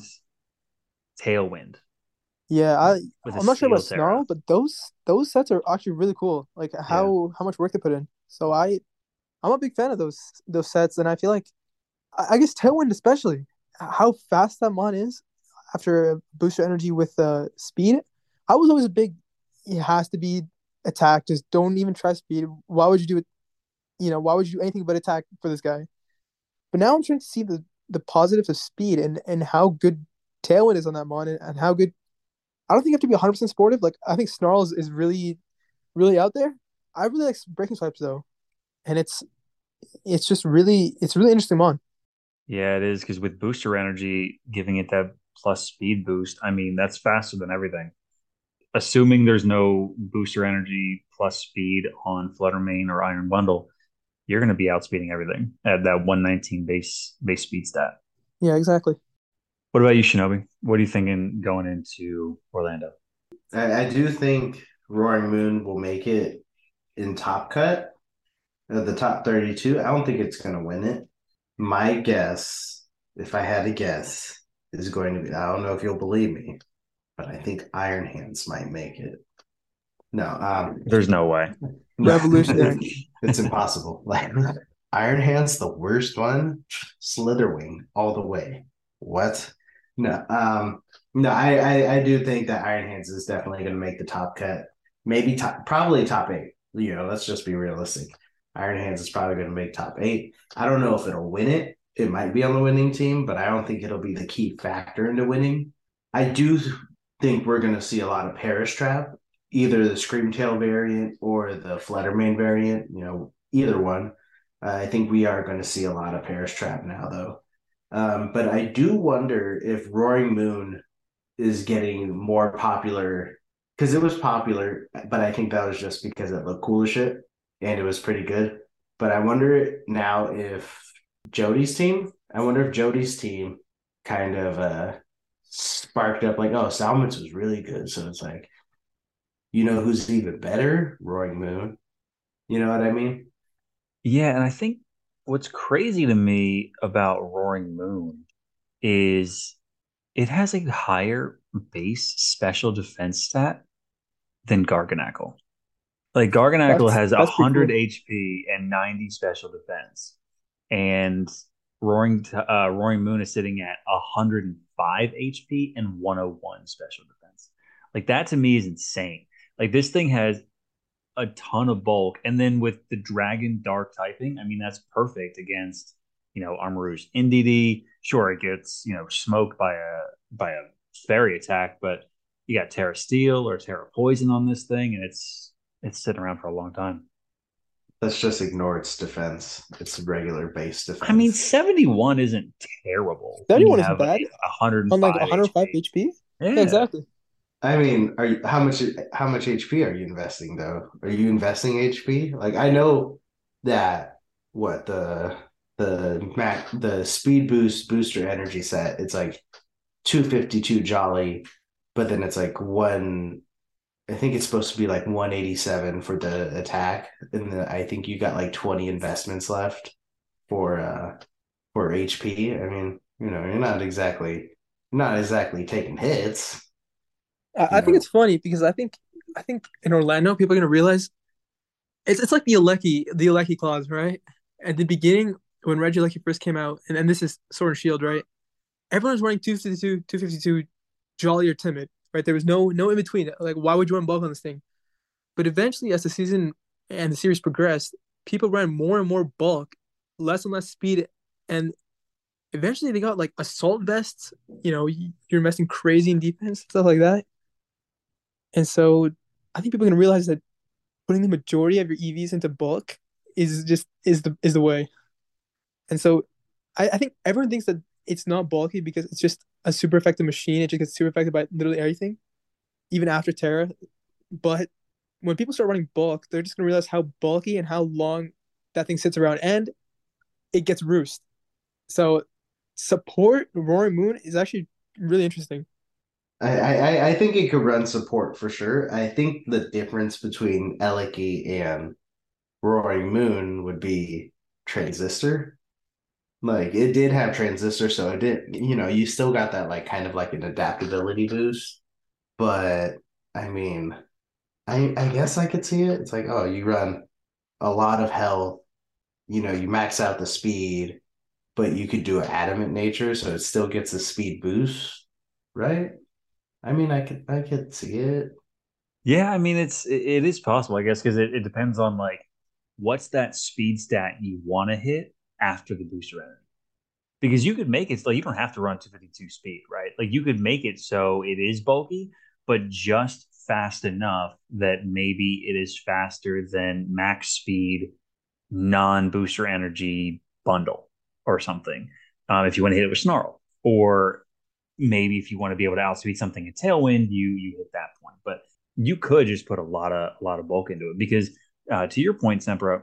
Tailwind Yeah, I with a I'm not sure about Steel Terra. Snarl, but those those sets are actually really cool. Like Yeah. how how much work they put in. So I I'm a big fan of those those sets, and I feel like I, I guess Tailwind especially how fast that mon is after booster energy with uh speed. I was always a big it has to be attack. Just don't even try speed. Why would you do it? You know, why would you do anything but attack for this guy? But now I'm trying to see the the positives of speed and and how good Tailwind is on that mon and, and how good. I don't think you have to be one hundred percent sportive. Like I think Snarl is, is really really out there. I really like breaking swipes though, and it's it's just really it's really interesting mon. Yeah, it is because with Booster Energy giving it that plus speed boost, I mean, that's faster than everything. Assuming there's no Booster Energy plus speed on Fluttermane or Iron Bundle, you're going to be outspeeding everything at that one nineteen base base speed stat. Yeah, exactly. What about you, Shinobi? What are you thinking going into Orlando? I, I do think Roaring Moon will make it in Top Cut, uh, the top thirty-two. I don't think it's going to win it. My guess, if I had to guess, is going to be, I don't know if you'll believe me, but I think Iron Hands might make it. No, um, There's no way. Revolutionary. It's impossible. Like Iron Hand's the worst one. Slitherwing all the way. What? No, um, no, I, I, I do think that Iron Hands is definitely going to make the top cut. Maybe top, probably top eight. You know, let's just be realistic. Iron Hands is probably going to make top eight. I don't know if it'll win it. It might be on the winning team, but I don't think it'll be the key factor into winning. I do think we're going to see a lot of Perish Trap, either the Screamtail variant or the Fluttermane variant, you know, either one. Uh, I think we are going to see a lot of Perish Trap now, though. Um, but I do wonder if Roaring Moon is getting more popular because it was popular, but I think that was just because it looked cool as shit and it was pretty good. But I wonder now if Jody's team, I wonder if Jody's team kind of uh, sparked up like, oh, Salmons was really good. So it's like, you know who's even better? Roaring Moon. You know what I mean? Yeah, and I think what's crazy to me about Roaring Moon is it has a higher base special defense stat than Garganackle. Like Garganackle That's has that's pretty one hundred cool. H P and ninety special defense, and Roaring uh, Roaring Moon is sitting at one hundred five H P and one oh one special defense. Like that to me is insane. Like this thing has a ton of bulk, and then with the Dragon Dark typing, I mean that's perfect against you know Armarouge N D D. Sure, it gets you know smoked by a by a fairy attack, but you got Terra Steel or Terra Poison on this thing, and it's it's sitting around for a long time. Let's just ignore its defense. It's regular base I mean, defense. seventy-one isn't terrible when you seventy-one isn't have a bad on like one hundred five one hundred five H P. H P. Yeah, Yeah. exactly. I mean, are you how much how much H P are you investing though? Are you investing H P? Like I know that what the the Mac the speed boost booster energy set, it's like two fifty-two jolly, but then it's like one I think it's supposed to be like one eighty-seven for the attack. And then I think you got like twenty investments left for uh for H P. I mean, you know, you're not exactly not exactly taking hits, I, you I think know. it's funny because I think I think in Orlando people are gonna realize it's it's like the Alecki the Alecki clause, right? At the beginning when Regieleki first came out, and, and this is Sword and Shield, right? Everyone was running two fifty-two, two fifty-two, Jolly or Timid, right? There was no no in between. Like, why would you run bulk on this thing? But eventually, as the season and the series progressed, people ran more and more bulk, less and less speed, and eventually they got like assault vests. You know, you're investing crazy in defense, stuff like that. And so, I think people are gonna realize that putting the majority of your E Vs into bulk is just is the is the way. And so, I, I think everyone thinks that it's not bulky because it's just a super effective machine. It just gets super affected by literally everything, even after Terra. But when people start running bulk, they're just gonna realize how bulky and how long that thing sits around, and it gets roost. So support Roaring Moon is actually really interesting. I, I I think it could run support for sure. I think the difference between Eliki and Roaring Moon would be Transistor. Like it did have Transistor, so it did, you know, you still got that like kind of like an adaptability boost. But I mean, I I guess I could see it. It's like, oh, you run a lot of health, you know, you max out the speed, but you could do an adamant nature, so it still gets a speed boost, right? I mean, I could I could see it. Yeah, I mean it's it, it is possible, I guess, because it, it depends on like what's that speed stat you want to hit after the booster energy. Because you could make it like you don't have to run two fifty-two speed, right? Like you could make it so it is bulky, but just fast enough that maybe it is faster than max speed non-booster energy bundle or something. Um, if you want to hit it with Snarl, or maybe if you want to be able to outspeed something in Tailwind, you you hit that point. But you could just put a lot of a lot of bulk into it because uh, to your point, Sempra,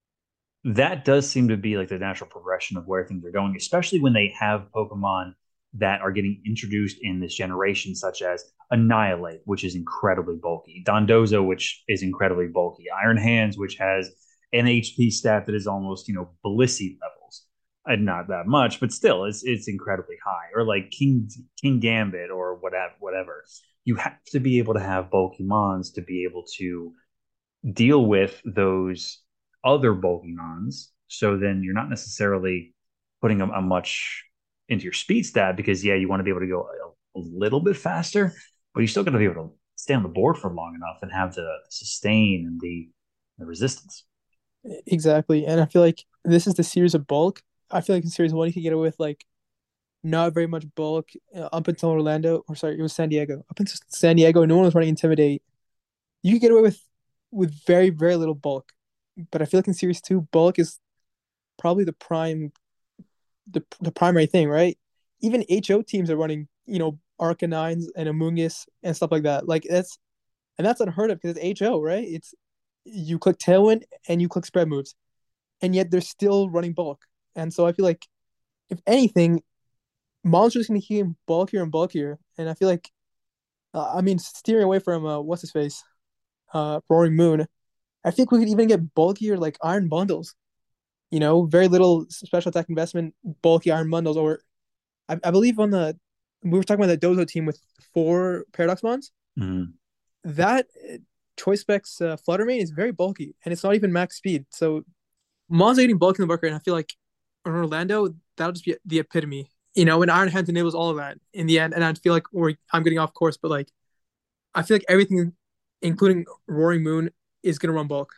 that does seem to be like the natural progression of where things are going, especially when they have Pokemon that are getting introduced in this generation, such as Annihilate, which is incredibly bulky, Dondozo, which is incredibly bulky, Iron Hands, which has an H P stat that is almost, you know, Blissey levels. And not that much, but still, it's it's incredibly high. Or like King King Gambit or whatever, whatever. You have to be able to have bulky mons to be able to deal with those other Pokemons. So then you're not necessarily putting a, a much into your speed stat because yeah, you want to be able to go a, a little bit faster, but you're still going to be able to stay on the board for long enough and have the, the sustain and the, the resistance. Exactly. And I feel like this is the series of bulk. I feel like in series one you could get away with like not very much bulk uh, up until Orlando, or sorry, it was San Diego. Up until San Diego, no one was running Intimidate. You could get away with with very very little bulk, but I feel like in series two, bulk is probably the prime the the primary thing, right? Even H O teams are running, you know, Arcanines and Amoonguss and stuff like that. Like that's and that's unheard of because it's H O, right? It's you click Tailwind and you click spread moves, and yet they're still running bulk. And so I feel like if anything, Monster's going to keep bulkier and bulkier. And I feel like, uh, I mean, steering away from uh, what's his face, uh, Roaring Moon. I think we could even get bulkier like Iron Bundles. You know, very little special attack investment, bulky Iron Bundles. Or I, I believe on the we were talking about the Dozo team with four Paradox Mons. Mm. That uh, Choice Specs uh, Fluttermane is very bulky, and it's not even max speed. So Mons are getting bulky in the market, and I feel like in Orlando that'll just be the epitome. You know, and Iron Hands enables all of that in the end. And I feel like we're I'm getting off course, but like I feel like everything, including Roaring Moon, is gonna run bulk,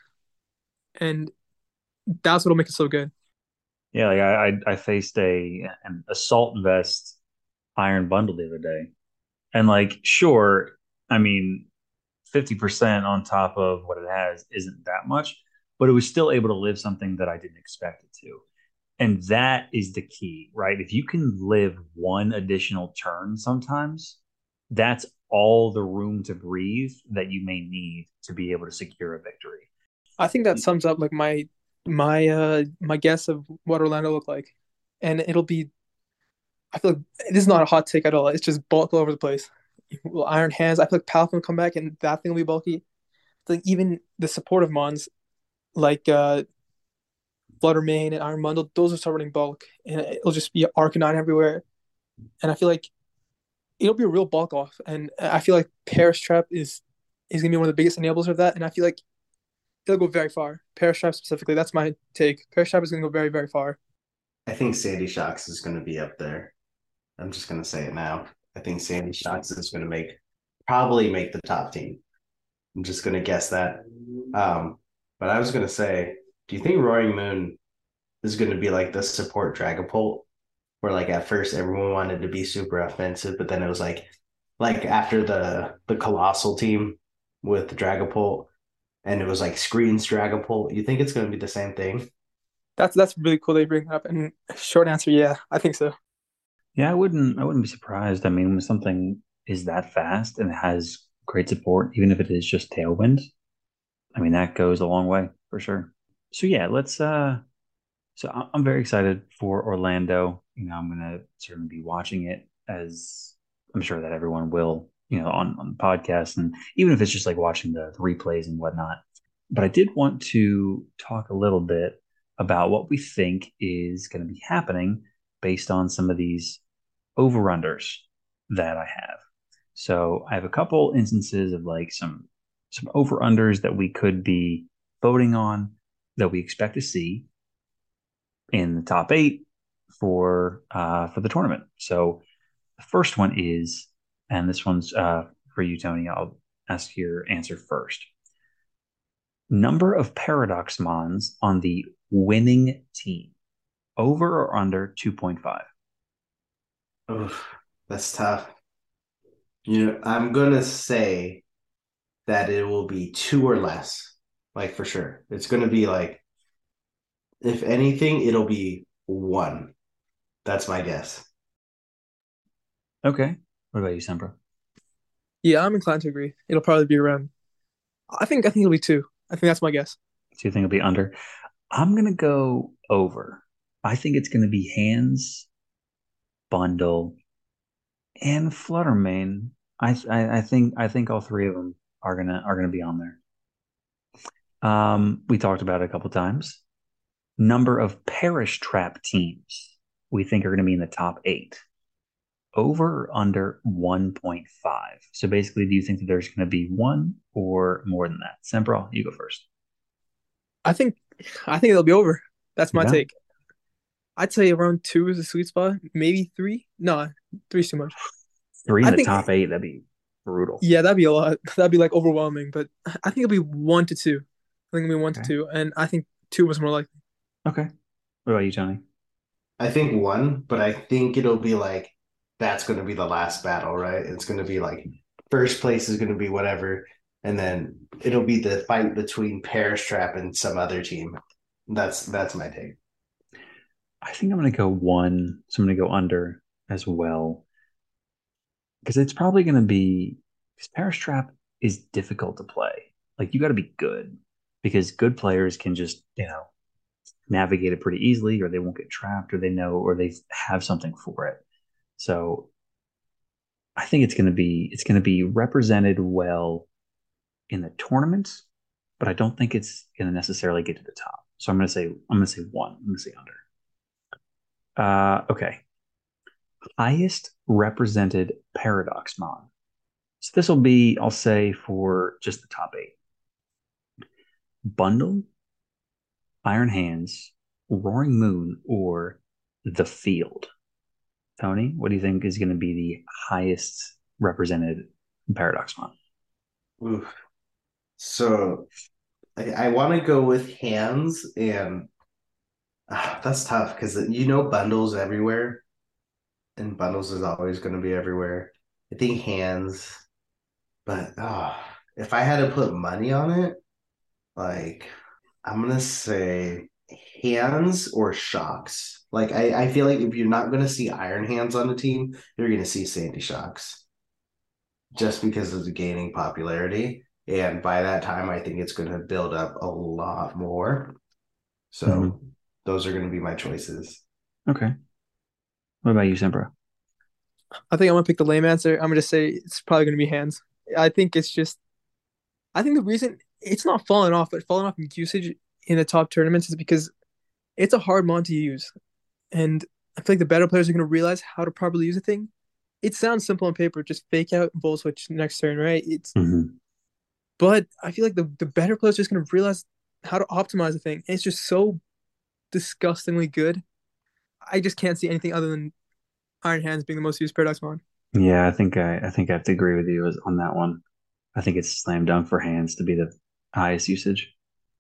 and that's what'll make it so good. Yeah, like I, I I faced a an assault vest iron bundle the other day. And like, sure, I mean, fifty percent on top of what it has isn't that much, but it was still able to live something that I didn't expect it to. And that is the key, right? If you can live one additional turn sometimes, that's all the room to breathe that you may need to be able to secure a victory. I think that sums up like my my uh my guess of what Orlando looked like, and it'll be. I feel like this is not a hot take at all. It's just bulk all over the place. Well, Iron Hands. I feel like Palpatine will come back, and that thing will be bulky. Like even the supportive mons, like uh Fluttermane and Iron Bundle, those will start running bulk, and it'll just be Arcanine everywhere. And I feel like it'll be a real bulk off. And I feel like Paris Trap is is gonna be one of the biggest enablers of that. And I feel like it'll go very far. Paris Trap specifically, that's my take. Paris Trap is gonna go very very far. I think Sandy Shocks is going to be up there. I'm just going to say it now. I think Sandy Shocks is going to make probably make the top team. I'm just going to guess that. Um, but I was going to say, do you think Roaring Moon is going to be like the support Dragapult, where like at first everyone wanted to be super offensive, but then it was like like after the the Colossal team with Dragapult, and it was like screens Dragapult. You think it's going to be the same thing? That's that's really cool they bring that up. And short answer, yeah, I think so. Yeah, I wouldn't I wouldn't be surprised. I mean, when something is that fast and has great support, even if it is just tailwind, I mean that goes a long way for sure. So yeah, let's uh so I- I'm very excited for Orlando. You know, I'm gonna certainly be watching it as I'm sure that everyone will, you know, on, on the podcast and even if it's just like watching the, the replays and whatnot. But I did want to talk a little bit about what we think is going to be happening based on some of these over-unders that I have. So I have a couple instances of like some some over-unders that we could be voting on that we expect to see in the top eight for uh, for the tournament. So the first one is, and this one's uh, for you, Tony. I'll ask your answer first. Number of Paradox Mons on the winning team, over or under two point five? Oof, that's tough. You know, I'm gonna say that it will be two or less, like for sure. It's gonna be like, if anything, it'll be one. That's my guess. Okay. What about you, Sempra? Yeah, I'm inclined to agree. It'll probably be around. I think I think it'll be two. I think that's my guess. Do you think it'll be under? I'm gonna go over. I think it's gonna be hands, bundle, and Fluttermane. I, I I think I think all three of them are gonna are gonna be on there. Um, we talked about it a couple times. Number of Perish Trap teams we think are going to be in the top eight. Over or under one point five. So basically, do you think that there's going to be one or more than that? Sempral, you go first. I think I think it'll be over. That's my Yeah, take. I'd say around two is a sweet spot. Maybe three. No, three's too much. three in I the think top eight. That'd be brutal. yeah, that'd be a lot. That'd be like overwhelming. But I think it'll be one to two. I think it'll be one to Okay. two, and I think two was more likely. Okay. What about you, Tony? I think one, but I think it'll be like that's going to be the last battle, right? It's going to be like first place is going to be whatever, and then it'll be the fight between Perish Trap and some other team. That's that's my take. I think I'm going to go one. So I'm going to go under as well. Because it's probably going to be, because Perish Trap is difficult to play. Like, you got to be good because good players can just, you know, navigate it pretty easily, or they won't get trapped, or they know, or they have something for it. So I think it's going to be it's going to be represented well in the tournaments, but I don't think it's going to necessarily get to the top. So I'm going to say I'm going to say one. I'm going to say under. Uh, okay. Highest represented Paradoxmon. So this will be, I'll say, for just the top eight. Bundle, Iron Hands, Roaring Moon, or The Field. Tony, what do you think is going to be the highest represented Paradoxmon? Oof. So I, I want to go with hands, and ah, that's tough because you know bundles everywhere, and bundles is always going to be everywhere. I think hands, but ah, if I had to put money on it, like I'm gonna say hands or shocks. Like I, I feel like if you're not gonna see Iron Hands on the team, you're gonna see Sandy Shocks just because of the gaining popularity. And by that time, I think it's gonna build up a lot more. Mhm. So those are gonna be my choices. Okay. What about you, Sempra? I think I'm gonna pick the lame answer. I'm gonna just say it's probably gonna be hands. I think it's just. I think the reason it's not falling off, but falling off in usage in the top tournaments is because it's a hard mon to use, and I feel like the better players are gonna realize how to properly use a thing. It sounds simple on paper, just fake out and bull switch next turn, right? It's Hmm. but I feel like the the better players are just gonna realize how to optimize the thing. It's just so disgustingly good. I just can't see anything other than Iron Hands being the most used Paradox Mon. Yeah, I think I, I think I have to agree with you on that one. I think it's slam dunk for hands to be the highest usage.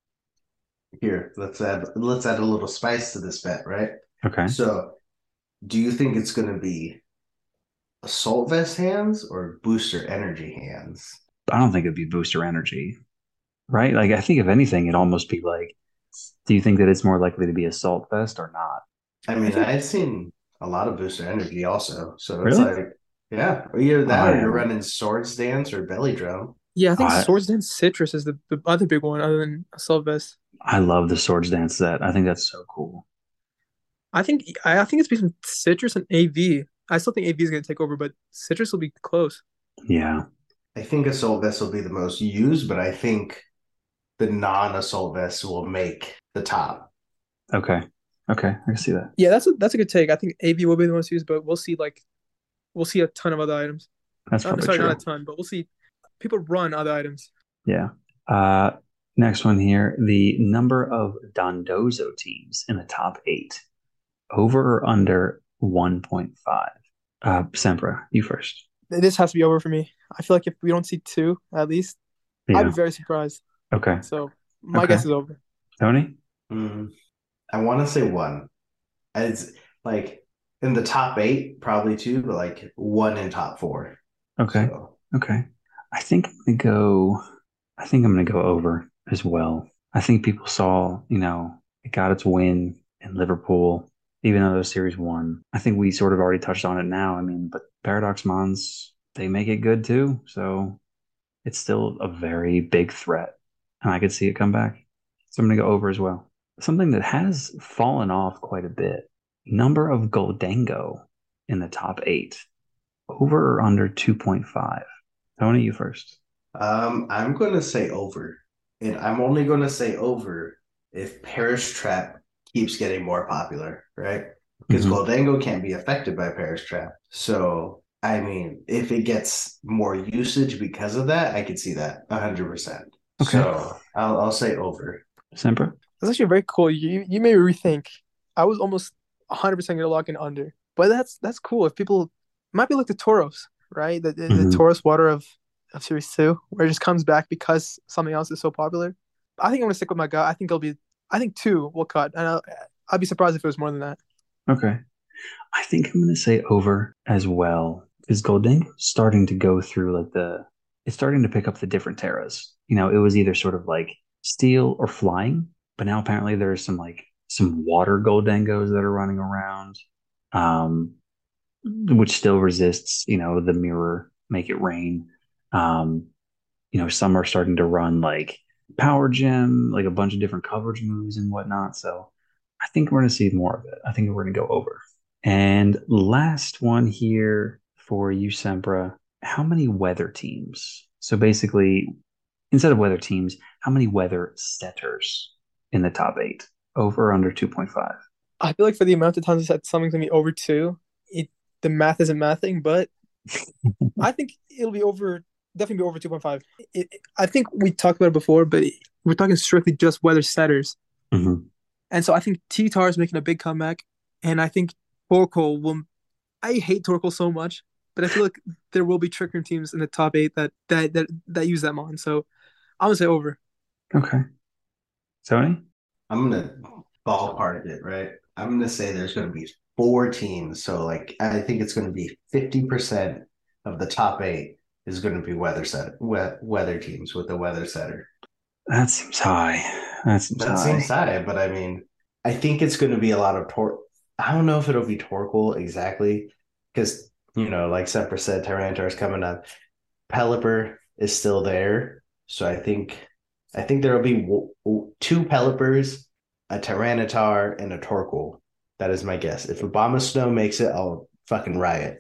Here, let's add let's add a little spice to this bet, right? Okay. So do you think it's gonna be assault vest hands or booster energy hands? I don't think it'd be booster energy, right? Like I think if anything, it'd almost be like, do you think that it's more likely to be assault vest or not? I I mean, think I've seen a lot of booster energy also. So it's Really? like, yeah, either Oh, that I or you're haven't. running swords dance or belly drum. yeah, I Oh, think I, Swords Dance Citrus is the, the other big one other than Assault Vest. I love the swords dance set. I think that's so cool. I think I, I think it's between Citrus and A V. I still think A V is gonna take over, but Citrus will be close. Yeah. I think assault vest will be the most used, but I think the non-assault vest will make the top. Okay. Okay. I can see that. Yeah, that's a that's a good take. I think A V will be the most used, but we'll see like we'll see a ton of other items. That's Uh, probably sorry, not a true. ton, but we'll see people run other items. Yeah. Uh, next one here, the number of Dondozo teams in the top eight, over or under one point five. Uh, Sempra, you first. This has to be over for me. I feel like if we don't see two at least, I'd be Yeah. very surprised. Okay. So my Okay. guess is over. Tony? Mm, I want to say one. As like in the top eight, probably two, but like one in top four. Okay. So Okay. I think I'm gonna go. I think I'm gonna go over as well. I think people saw, you know, it got its win in Liverpool, even though the series won. I think we sort of already touched on it now. I mean, but Paradox Mons, they make it good too. So it's still a very big threat. And I could see it come back. So I'm going to go over as well. Something that has fallen off quite a bit. Number of Goldango in the top eight. Over or under two point five? Tony, you first. Um, I'm gonna say over, and I'm only gonna say over if Parish Trap keeps getting more popular, right? Because Mhm. Goldango can't be affected by Parish Trap. So, I mean, if it gets more usage because of that, I could see that one hundred percent. Okay. So, I'll I'll say over. Sempra? That's actually very cool. You you made me rethink. I was almost one hundred percent gonna lock in under, but that's that's cool. If people it might be like the Toros, right? The the, the Mhm. Toros water of of Series Two, where it just comes back because something else is so popular. I think I'm gonna stick with my gut. I think it'll be. I think two will cut, and I'll, I'd be surprised if it was more than that. Okay. I think I'm going to say over as well because Goldango's starting to go through like the, it's starting to pick up the different terras. You know, it was either sort of like steel or flying, but now apparently there's some like some water Goldangos that are running around, um, which still resists, you know, the mirror, make it rain. Um, you know, some are starting to run like power gem, like a bunch of different coverage moves and whatnot. So I think we're going to see more of it. I think we're going to go over. And last one here for you, Sempra. How many weather teams? So basically, instead of weather teams, how many weather setters in the top eight? Over or under two point five? I feel like for the amount of times I said something's gonna be over two, it the math isn't mathing, but I think it'll be over, definitely be over two point five. It, it- I think we talked about it before, but it, we're talking strictly just weather setters. Mhm. And so I think T-Tar is making a big comeback. And I think Torkoal will. I hate Torkoal so much, but I feel like there will be Trick Room teams in the top eight that that that, that use that mon. So I'm gonna say over. Okay. Tony? I'm gonna ballpark it, right? I'm gonna say there's gonna be four teams. So, like, I think it's gonna be fifty percent of the top eight is gonna be weather set we- weather teams with the weather setter. That seems high. That seems That high. seems high, but I mean, I think it's going to be a lot of tor. I don't know if it'll be Torkoal exactly, because you know, like Sepper said, Tyranitar is coming up. Pelipper is still there, so I think I think there will be w- w- two Pelipers, a Tyranitar, and a Torkoal. That is my guess. If Obama Snow makes it, I'll fucking riot.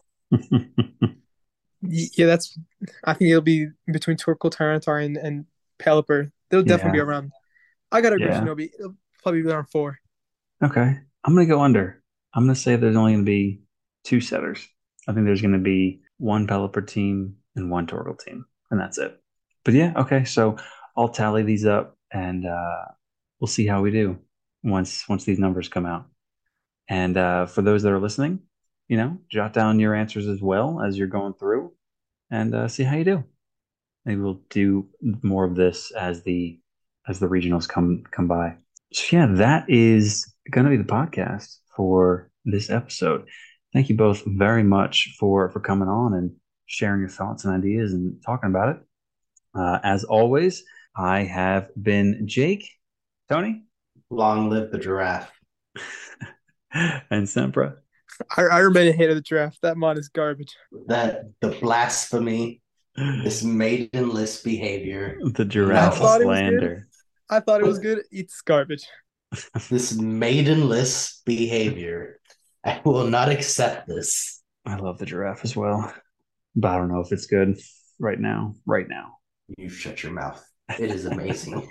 Yeah, that's. I think it'll be between Torkoal, Tyranitar, and and Pelipper. They'll definitely be Yeah. around. I gotta agree, Yeah. Shinobi. It'll probably be around four. Okay. I'm going to go under. I'm going to say there's only going to be two setters. I think there's going to be one Pelipper team and one Torgal team, and that's it. But yeah, okay. So I'll tally these up and uh, we'll see how we do once once these numbers come out. And uh, for those that are listening, you know, jot down your answers as well as you're going through and uh, see how you do. Maybe we'll do more of this as the as the regionals come come by. So yeah, that is going to be the podcast for this episode. Thank you both very much for for coming on and sharing your thoughts and ideas and talking about it. Uh, as always, I have been Jake, Tony, Long live the giraffe. and Sempra. I, I remain a hater of the draft. That mon is garbage. That the blasphemy, this maidenless behavior. The I giraffe No. thought it was good. slander. I thought it was good. It's garbage. This maidenless behavior. I will not accept this. I love the giraffe as well, but I don't know if it's good right now. Right now. You shut your mouth. It is amazing.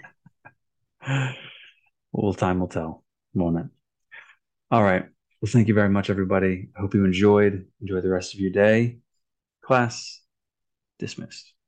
Well, time will tell, won't it? All right. Well, thank you very much, everybody. I hope you enjoyed. Enjoy the rest of your day. Class dismissed.